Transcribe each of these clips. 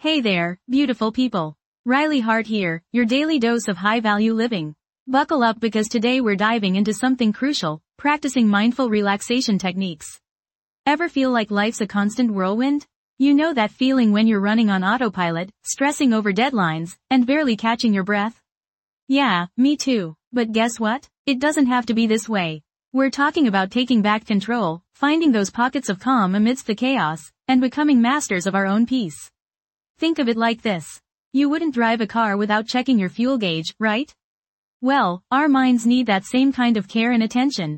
Hey there, beautiful people. Riley Hart here, your daily dose of high-value living. Buckle up because today we're diving into something crucial, practicing mindful relaxation techniques. Ever feel like life's a constant whirlwind? You know that feeling when you're running on autopilot, stressing over deadlines, and barely catching your breath? Yeah, me too. But guess what? It doesn't have to be this way. We're talking about taking back control, finding those pockets of calm amidst the chaos, and becoming masters of our own peace. Think of it like this. You wouldn't drive a car without checking your fuel gauge, right? Well, our minds need that same kind of care and attention.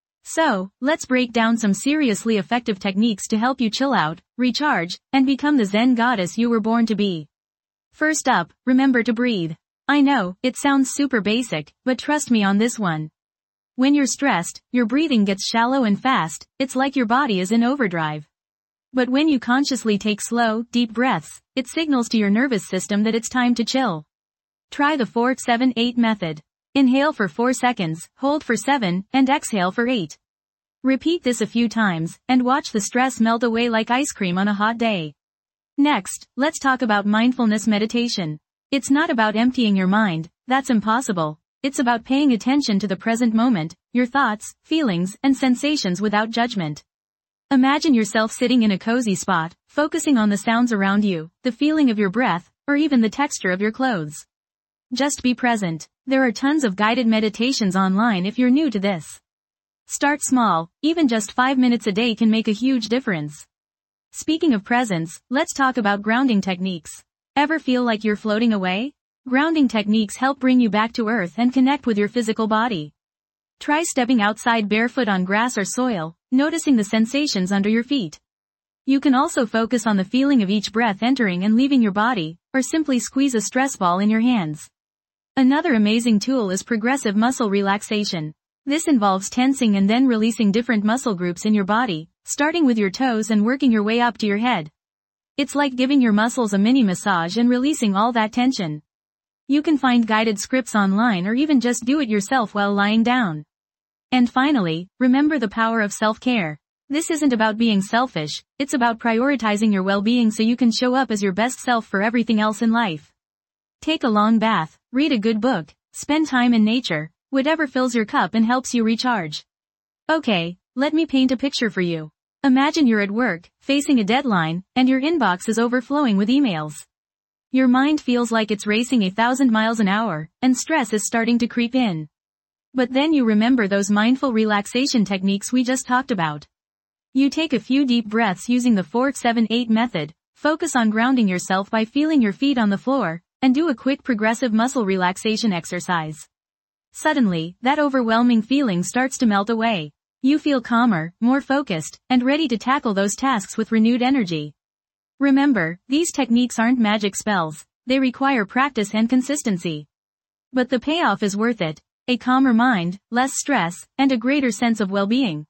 So, let's break down some seriously effective techniques to help you chill out, recharge, and become the Zen goddess you were born to be. First up, remember to breathe. I know, it sounds super basic, but trust me on this one. When you're stressed, your breathing gets shallow and fast, it's like your body is in overdrive. But when you consciously take slow, deep breaths, it signals to your nervous system that it's time to chill. Try the 4-7-8 method. Inhale for 4 seconds, hold for 7, and exhale for 8. Repeat this a few times, and watch the stress melt away like ice cream on a hot day. Next, let's talk about mindfulness meditation. It's not about emptying your mind, that's impossible. It's about paying attention to the present moment, your thoughts, feelings, and sensations without judgment. Imagine yourself sitting in a cozy spot, focusing on the sounds around you, the feeling of your breath, or even the texture of your clothes. Just be present. There are tons of guided meditations online if you're new to this. Start small, even just 5 minutes a day can make a huge difference. Speaking of presence, let's talk about grounding techniques. Ever feel like you're floating away? Grounding techniques help bring you back to earth and connect with your physical body. Try stepping outside barefoot on grass or soil, noticing the sensations under your feet. You can also focus on the feeling of each breath entering and leaving your body, or simply squeeze a stress ball in your hands. Another amazing tool is progressive muscle relaxation. This involves tensing and then releasing different muscle groups in your body, starting with your toes and working your way up to your head. It's like giving your muscles a mini massage and releasing all that tension. You can find guided scripts online or even just do it yourself while lying down. And finally, remember the power of self-care. This isn't about being selfish, it's about prioritizing your well-being so you can show up as your best self for everything else in life. Take a long bath, read a good book, spend time in nature, whatever fills your cup and helps you recharge. Okay, let me paint a picture for you. Imagine you're at work, facing a deadline, and your inbox is overflowing with emails. Your mind feels like it's racing 1,000 miles an hour, and stress is starting to creep in. But then you remember those mindful relaxation techniques we just talked about. You take a few deep breaths using the 4-7-8 method, focus on grounding yourself by feeling your feet on the floor, and do a quick progressive muscle relaxation exercise. Suddenly, that overwhelming feeling starts to melt away. You feel calmer, more focused, and ready to tackle those tasks with renewed energy. Remember, these techniques aren't magic spells, they require practice and consistency. But the payoff is worth it. A calmer mind, less stress, and a greater sense of well-being.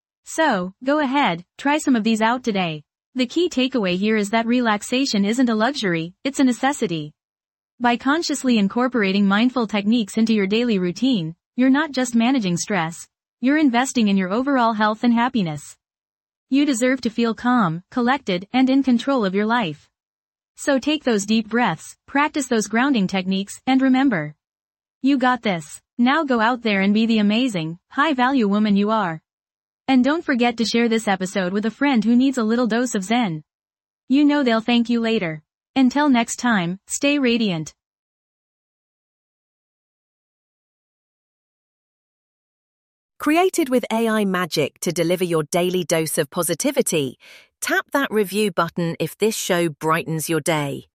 So, go ahead, try some of these out today. The key takeaway here is that relaxation isn't a luxury, it's a necessity. By consciously incorporating mindful techniques into your daily routine, you're not just managing stress, you're investing in your overall health and happiness. You deserve to feel calm, collected, and in control of your life. So take those deep breaths, practice those grounding techniques, and remember, you got this. Now go out there and be the amazing, high-value woman you are. And don't forget to share this episode with a friend who needs a little dose of Zen. You know they'll thank you later. Until next time, stay radiant. Created with AI magic to deliver your daily dose of positivity, tap that review button if this show brightens your day.